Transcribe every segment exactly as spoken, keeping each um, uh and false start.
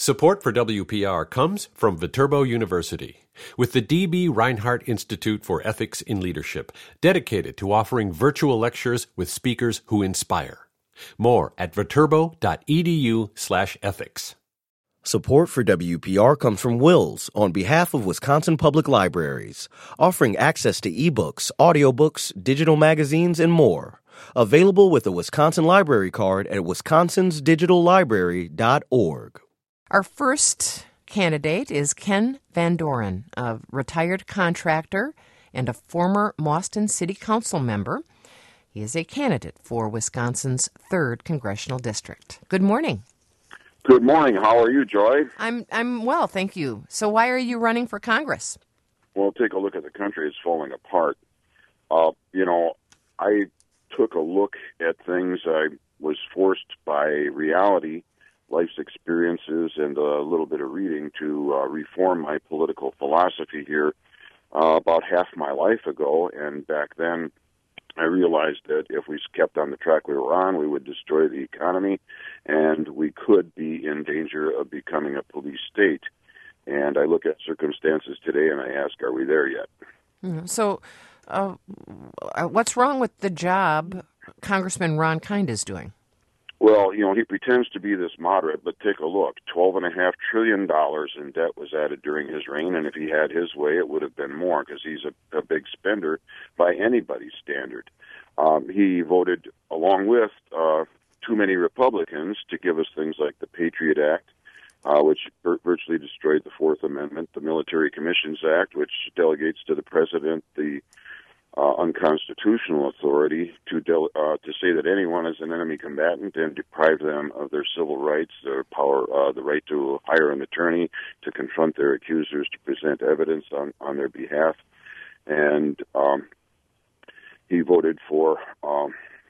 Support for W P R comes from Viterbo University, with the D B. Reinhardt Institute for Ethics in Leadership, dedicated to offering virtual lectures with speakers who inspire. More at viterbo.edu slash ethics. Support for W P R comes from Wills on behalf of Wisconsin Public Libraries, offering access to ebooks, audiobooks, digital magazines, and more. Available with a Wisconsin Library Card at wisconsins digital library dot org. Our first candidate is Ken Van Doren, a retired contractor and a former Mauston City Council member. He is a candidate for Wisconsin's third Congressional District. Good morning. Good morning. How are you, Joy? I'm I'm well, thank you. So why are you running for Congress? Well, take a look at the country. It's falling apart. Uh, you know, I took a look at things. I was forced by reality, life's experiences, and a little bit of reading to uh, reform my political philosophy here uh, about half my life ago. And back then, I realized that if we kept on the track we were on, we would destroy the economy, and we could be in danger of becoming a police state. And I look at circumstances today, and I ask, are we there yet? Mm-hmm. So uh, what's wrong with the job Congressman Ron Kind is doing? Well, you know, he pretends to be this moderate, but take a look. twelve point five trillion dollars in debt was added during his reign, and if he had his way, it would have been more, because he's a, a big spender by anybody's standard. Um, he voted, along with uh, too many Republicans, to give us things like the Patriot Act, uh, which vir- virtually destroyed the Fourth Amendment, the Military Commissions Act, which delegates to the president the Uh, unconstitutional authority to del- uh, to say that anyone is an enemy combatant and deprive them of their civil rights, their power, uh, the right to hire an attorney, to confront their accusers, to present evidence on, on their behalf. And um, he voted for. Um,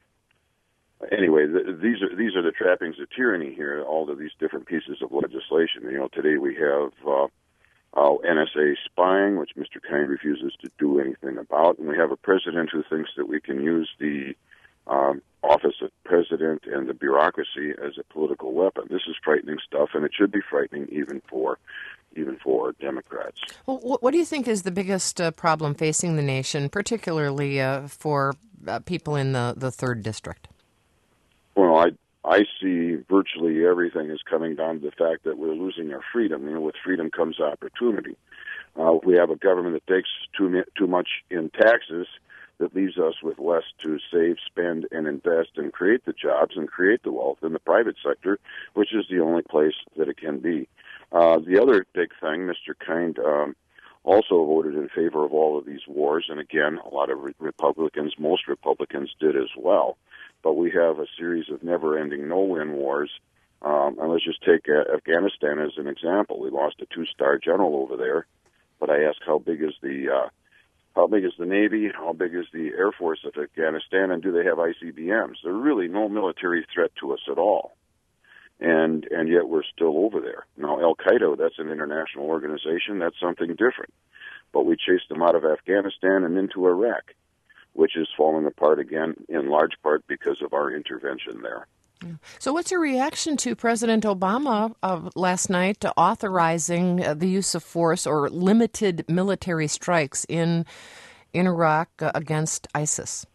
anyway, th- these are these are the trappings of tyranny here. All of these different pieces of legislation. You know, today we have. Uh, Uh, N S A spying, which Mister Kind refuses to do anything about, and we have a president who thinks that we can use the um, office of president and the bureaucracy as a political weapon. This is frightening stuff, and it should be frightening even for even for Democrats. Well, what do you think is the biggest uh, problem facing the nation, particularly uh, for uh, people in the, the third district? Well, I I see virtually everything is coming down to the fact that we're losing our freedom. You know, with freedom comes opportunity. Uh, we have a government that takes too too much in taxes, that leaves us with less to save, spend, and invest, and create the jobs and create the wealth in the private sector, which is the only place that it can be. Uh, the other big thing, Mister Kind um, also voted in favor of all of these wars, and again, a lot of re- Republicans, most Republicans did as well. But we have a series of never-ending no-win wars. Um, and let's just take uh, Afghanistan as an example. We lost a two-star general over there. But I ask, how big is the uh, how big is the Navy? How big is the Air Force of Afghanistan? And do they have I C B Ms? There's really no military threat to us at all. And and yet we're still over there. Now, Al-Qaeda, that's an international organization. That's something different. But we chased them out of Afghanistan and into Iraq, which is falling apart again, in large part because of our intervention there. So what's your reaction to President Obama uh, last night authorizing uh, the use of force or limited military strikes in, in Iraq uh, against ISIS?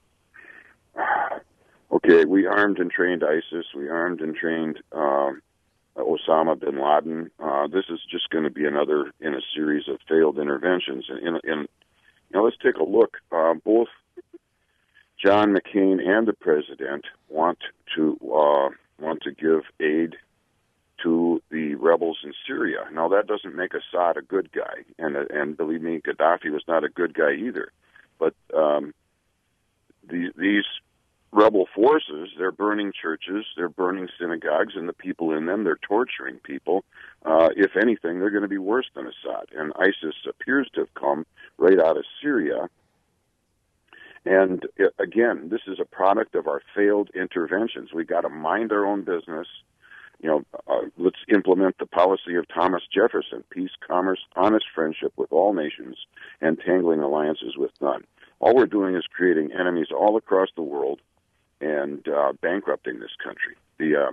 Okay, we armed and trained ISIS. We armed and trained uh, Osama bin Laden. Uh, this is just going to be another in a series of failed interventions. And in, in, you know, let's take a look. Uh, both John McCain and the president want to uh, want to give aid to the rebels in Syria. Now, that doesn't make Assad a good guy, and and believe me, Gaddafi was not a good guy either. But um, these these rebel forces, they're burning churches, they're burning synagogues, and the people in them, they're torturing people. Uh, if anything, they're going to be worse than Assad. And ISIS appears to have come right out of Syria. And again, this is a product of our failed interventions. We got to mind our own business. You know, uh, let's implement the policy of Thomas Jefferson: peace, commerce, honest friendship with all nations, and tangling alliances with none. All we're doing is creating enemies all across the world and uh, bankrupting this country. The uh,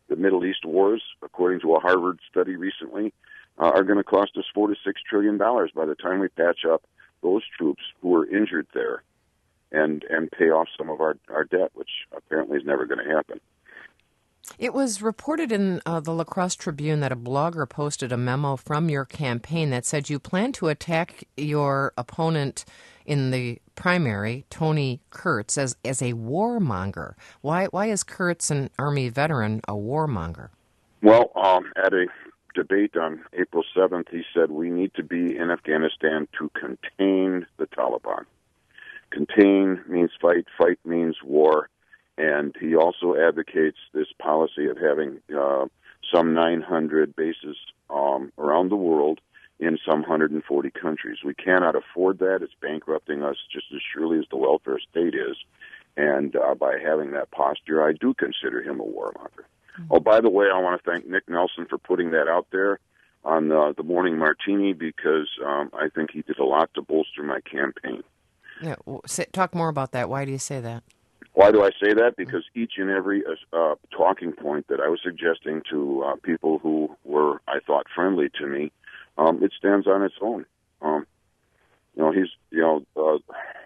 the Middle East wars, according to a Harvard study recently, uh, are going to cost us four to six trillion dollars by the time we patch up those troops who are injured there, and and pay off some of our our debt, which apparently is never going to happen. It was reported in uh, the La Crosse Tribune that a blogger posted a memo from your campaign that said you plan to attack your opponent in the primary, Tony Kurtz, as as a warmonger. Why why is Kurtz, an Army veteran, a warmonger? Well, um, at a debate on April seventh, he said we need to be in Afghanistan to contain the Taliban. Contain means fight, fight means war. And he also advocates this policy of having uh, some nine hundred bases um, around the world in some one hundred forty countries. We cannot afford that. It's bankrupting us just as surely as the welfare state is. And uh, by having that posture, I do consider him a warmonger. Mm-hmm. Oh, by the way, I want to thank Nick Nelson for putting that out there on uh, the Morning Martini, because um, I think he did a lot to bolster my campaign. Yeah, well, say, talk more about that. Why do you say that? Why do I say that? Because each and every uh, talking point that I was suggesting to uh, people who were, I thought, friendly to me, um, it stands on its own. Um, you know, he's, you know, uh,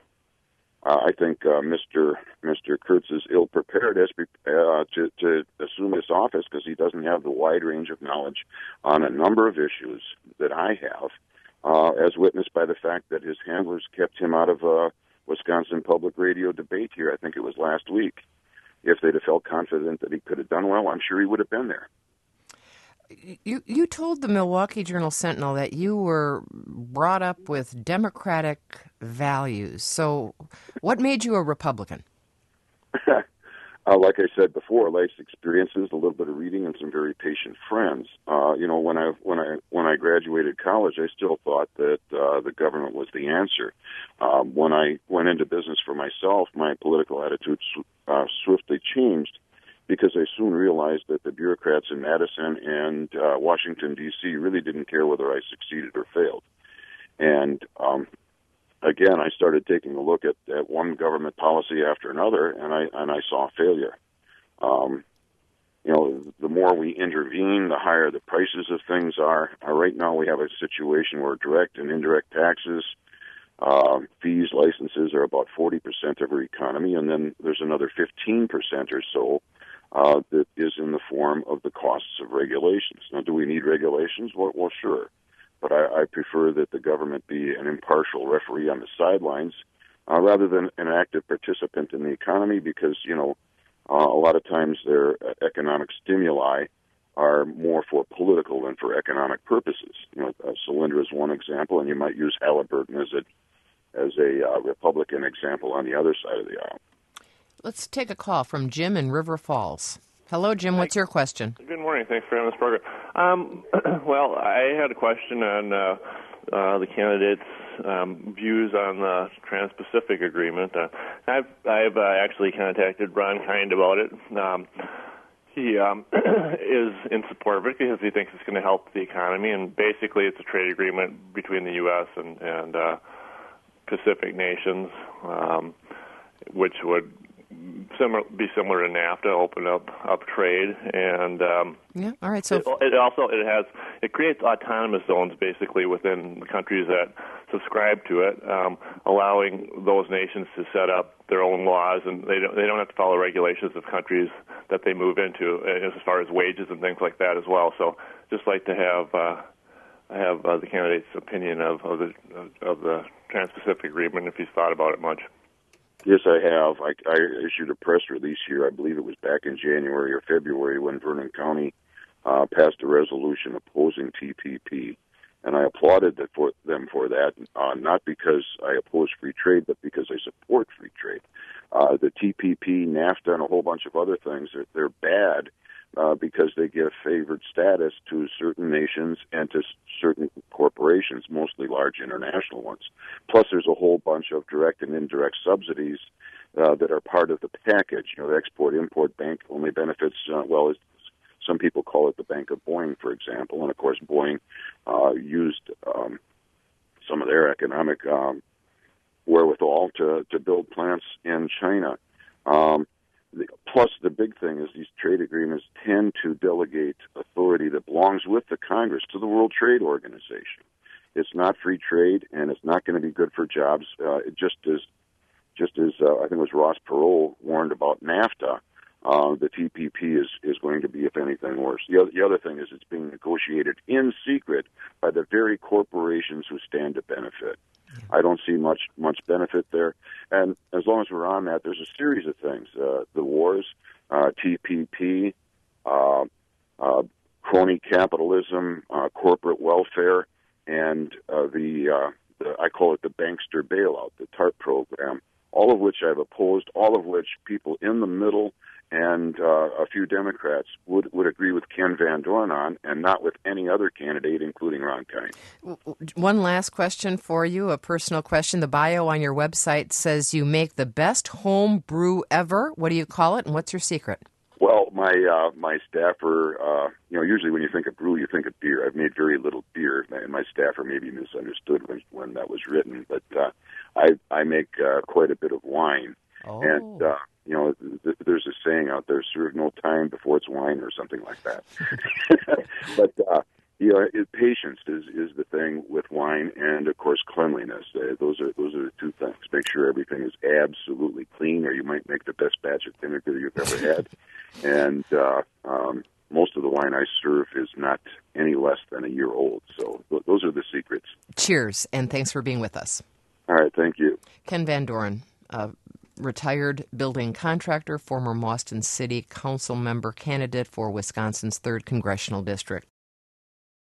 I think uh, Mister Mister Kurtz is ill prepared as uh, to to assume this office because he doesn't have the wide range of knowledge on a number of issues that I have, uh, as witnessed by the fact that his handlers kept him out of Uh, Wisconsin public radio debate here. I think it was last week. If they'd have felt confident that he could have done well, I'm sure he would have been there. You you told the Milwaukee Journal Sentinel that you were brought up with democratic values. So what made you a Republican? Uh, like I said before, life's experiences, a little bit of reading, and some very patient friends. Uh, you know, when I when I when I graduated college, I still thought that uh, the government was the answer. Um, when I went into business for myself, my political attitude uh, swiftly changed because I soon realized that the bureaucrats in Madison and uh, Washington D C really didn't care whether I succeeded or failed. And um, Again, I started taking a look at, at one government policy after another, and I and I saw failure. Um, you know, the more we intervene, the higher the prices of things are. Uh, right now, we have a situation where direct and indirect taxes, uh, fees, licenses are about forty percent of our economy, and then there's another fifteen percent or so uh, that is in the form of the costs of regulations. Now, do we need regulations? Well, well sure. But I, I prefer that the government be an impartial referee on the sidelines uh, rather than an active participant in the economy because, you know, uh, a lot of times their economic stimuli are more for political than for economic purposes. You know, uh, Solyndra is one example, and you might use Halliburton as a, as a uh, Republican example on the other side of the aisle. Let's take a call from Jim in River Falls. Hello, Jim. What's your question? Good morning. Thanks for having this program. Um, well, I had a question on uh, uh, the candidates' um, views on the Trans-Pacific Agreement. Uh, I've, I've uh, actually contacted Ron Kind about it. Um, he um, is in support of it because he thinks it's going to help the economy, and basically it's a trade agreement between the U S and, and uh, Pacific nations, um, which would Similar, be similar to NAFTA, open up, up trade, and um, yeah, all right. So it, it also it has it creates autonomous zones basically within the countries that subscribe to it, um, allowing those nations to set up their own laws, and they don't they don't have to follow regulations of countries that they move into as far as wages and things like that as well. So, just like to have uh, have uh, the candidate's opinion of of the of the Trans-Pacific Agreement if he's thought about it much. Yes, I have. I, I issued a press release here, I believe it was back in January or February, when Vernon County uh, passed a resolution opposing T P P. And I applauded the, for, them for that, uh, not because I oppose free trade, but because I support free trade. Uh, the T P P, NAFTA, and a whole bunch of other things, they're, they're bad uh, because they give favored status to certain nations and to certain corporations, mostly large international ones. Plus, there's a whole bunch of direct and indirect subsidies uh, that are part of the package. You know, the Export-Import Bank only benefits, uh, well, it's, some people call it the Bank of Boeing, for example. And, of course, Boeing uh, used um, some of their economic um, wherewithal to, to build plants in China. Um, the, plus, the big thing is these trade agreements tend to delegate authority that belongs with the Congress to the World Trade Organization. It's not free trade, and it's not going to be good for jobs. Uh, it just as, just as uh, I think it was Ross Perot warned about NAFTA. Uh, the T P P is, is going to be, if anything, worse. The other, the other thing is it's being negotiated in secret by the very corporations who stand to benefit. I don't see much much benefit there. And as long as we're on that, there's a series of things. Uh, the wars, uh, T P P, uh, uh, crony capitalism, uh, corporate welfare, and uh, the, uh, the, I call it the bankster bailout, the TARP program, all of which I've opposed, all of which people in the middle and uh, a few Democrats would, would agree with Ken Van Doren on, and not with any other candidate, including Ron Kind. One last question for you, a personal question. The bio on your website says you make the best home brew ever. What do you call it, and what's your secret? Well, my uh, my staffer, uh, you know, usually when you think of brew, you think of beer. I've made very little beer, and my staffer maybe misunderstood when, when that was written, but uh, I, I make uh, quite a bit of wine. Oh. And, uh, you know, th- there's a saying out there, serve no time before it's wine or something like that. But, uh, you know, it, patience is, is the thing with wine, and, of course, cleanliness. Uh, those are those are the two things. Make sure everything is absolutely clean, or you might make the best batch of vinegar you've ever had. And uh, um, most of the wine I serve is not any less than a year old. So th- those are the secrets. Cheers, and thanks for being with us. All right, thank you. Ken Van Doren, uh, retired building contractor, former Boston City Council member, candidate for Wisconsin's third Congressional District.